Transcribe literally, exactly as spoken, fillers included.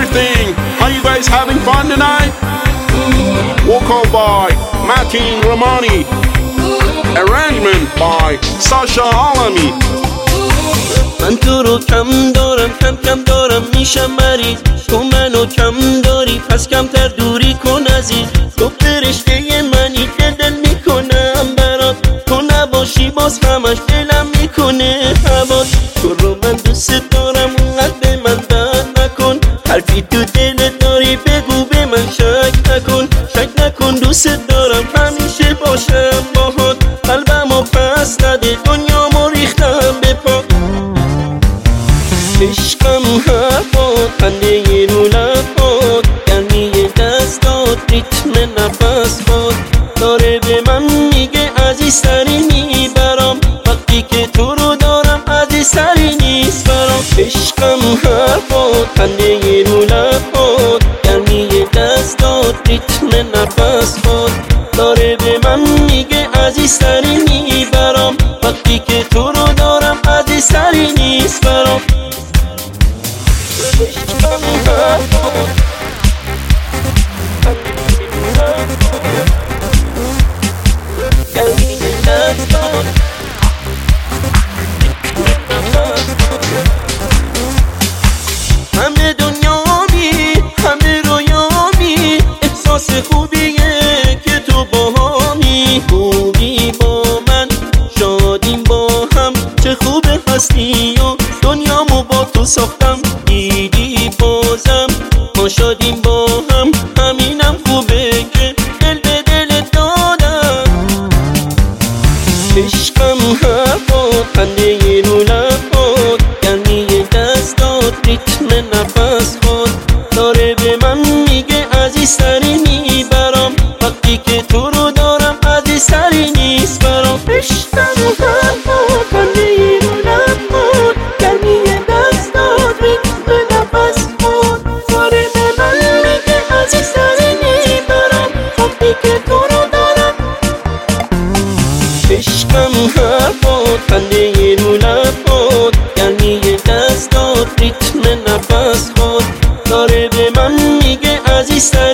everything. Are you guys having fun tonight? Vocal by Matin Romani. Arrangement by Sasha Alami. من تو رو کم دارم، کم کم دارم میشم مریض. تو منو کم داری پس کمتر دوری کن عزیز. تو فرشته منی که دل میکنم برات. تو نباشی باز همش دلم میکنه هوات. تو رو من دوست دارم اونقدر به من بد نکن. حرفی تو دل داری بگو به من شک نکن. شک نکن دوست دارم همیشه باشم باهات. قلبمو پس نده دنیامو ریختم به پا. عشقم حرفات خنده رو لبات. گرمی دستات ریتم نفسات داره به من میگه عزیزتری میبرم. وقتی که تو رو دارم عزیزتری نیست برام. عشقم حرفات خنده رو لبات. گرمی دستات ریتم نفسات داره به من میگه عزیزتری میبرم. وقتی که تو رو دارم عزیزتری نیست برام. عشقم حرفات گرمی دستات. همه دنیامی همه رویامی. احساس خوبیه که تو باهامی. خوبی با من شادیم با هم. چه خوبه هستی و دنیامو با تو ساختم. دیدی بازم ما شادیم با هم. همینم خوبه که دل به دل دادم. عشقم حرفات خنده رو لبات. گرمی دستات ریتم نفسات داره به من میگه عزیزتری میبرم. وقتی که تو رو دارم عزیزتری نیست برام. عشقم حرفات خنده رو لبات. گرمی دستات ریتم نفسات داره به من میگه عزیزتری میبرم. وقتی که تو رو دارم. عشقم حرفات خنده رو لبات. گرمی دستات ریتم نفسات داره به من میگه عزیزتری